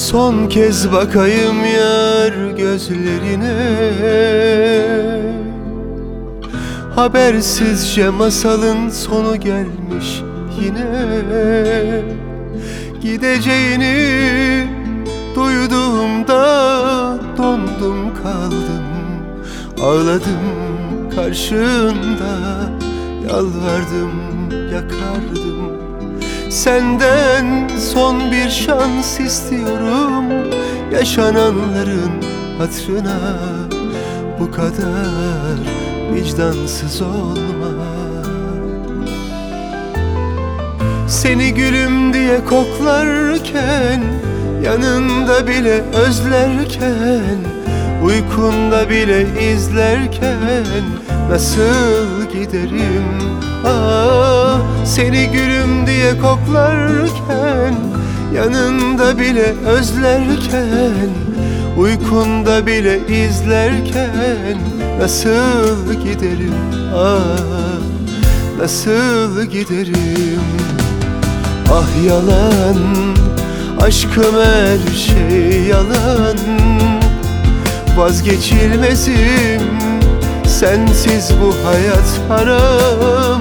Son kez bakayım yar gözlerine, habersizce masalın sonu gelmiş yine. Gideceğini duyduğumda dondum kaldım. Ağladım karşında, yalvardım yakardım. Senden son bir şans istiyorum, yaşananların hatırına. Bu kadar vicdansız olma. Seni gülüm diye koklarken, yanında bile özlerken, uykunda bile izlerken nasıl giderim? Ah, seni gülüm diye koklarken, yanında bile özlerken, uykunda bile izlerken nasıl giderim? Ah, nasıl giderim? Ah yalan, aşkım her şey yalan. Vazgeçilmezim, sensiz bu hayat haram.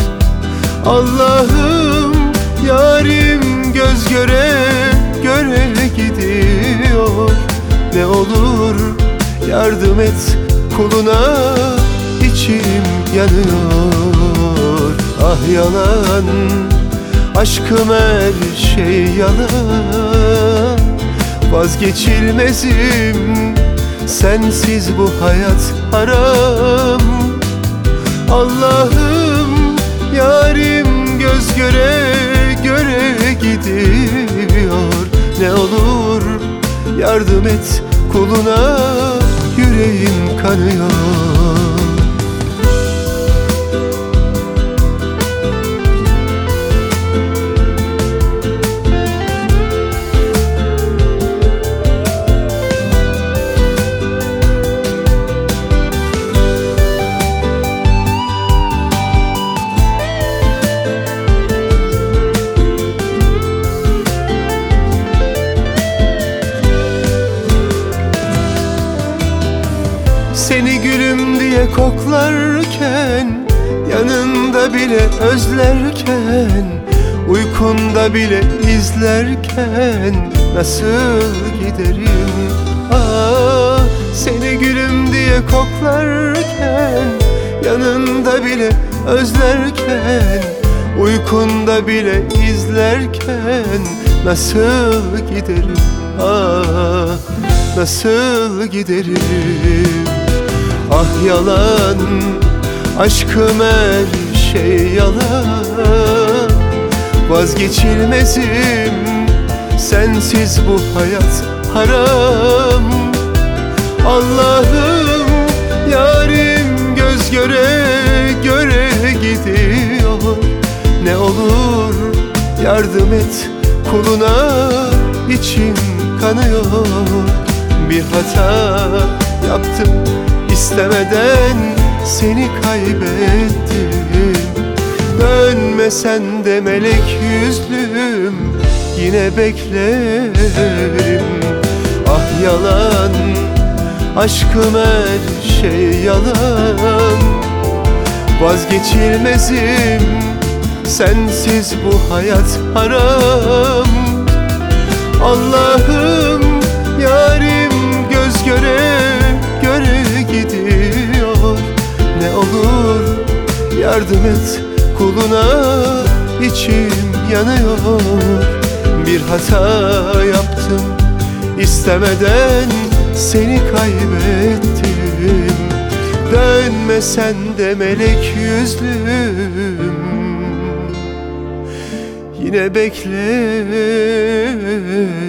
Allah'ım, yarim göz göre göre gidiyor. Ne olur yardım et kuluna, içim yanıyor. Ah yalan, aşkım her şey yalan. Vazgeçilmezim, sensiz bu hayat haram. Allah'ım, yarim göz göre göre gidiyor. Ne olur yardım et kuluna, yüreğim kanıyor. Seni gülüm diye koklarken, yanında bile özlerken, uykunda bile izlerken nasıl giderim? Ah, seni gülüm diye koklarken, yanında bile özlerken, uykunda bile izlerken nasıl giderim? Ah, nasıl giderim? Ah yalan, aşkım her şey yalan. Vazgeçilmezim, sensiz bu hayat haram. Allah'ım, yarim göz göre göre gidiyor. Ne olur yardım et kuluna, içim kanıyor. Bir hata yaptım, İstemeden seni kaybettim. Dönmesen de melek yüzlüm, yine beklerim. Ah yalan, aşkım her şey yalan. Vazgeçilmezim, sensiz bu hayat haram. Allah'ım, yarim göz göre göre gidiyor. Ne olur yardım et kuluna, içim yanıyor. Bir hata yaptım, istemeden seni kaybettim. Dönmesen de melek yüzlüm, yine beklerim.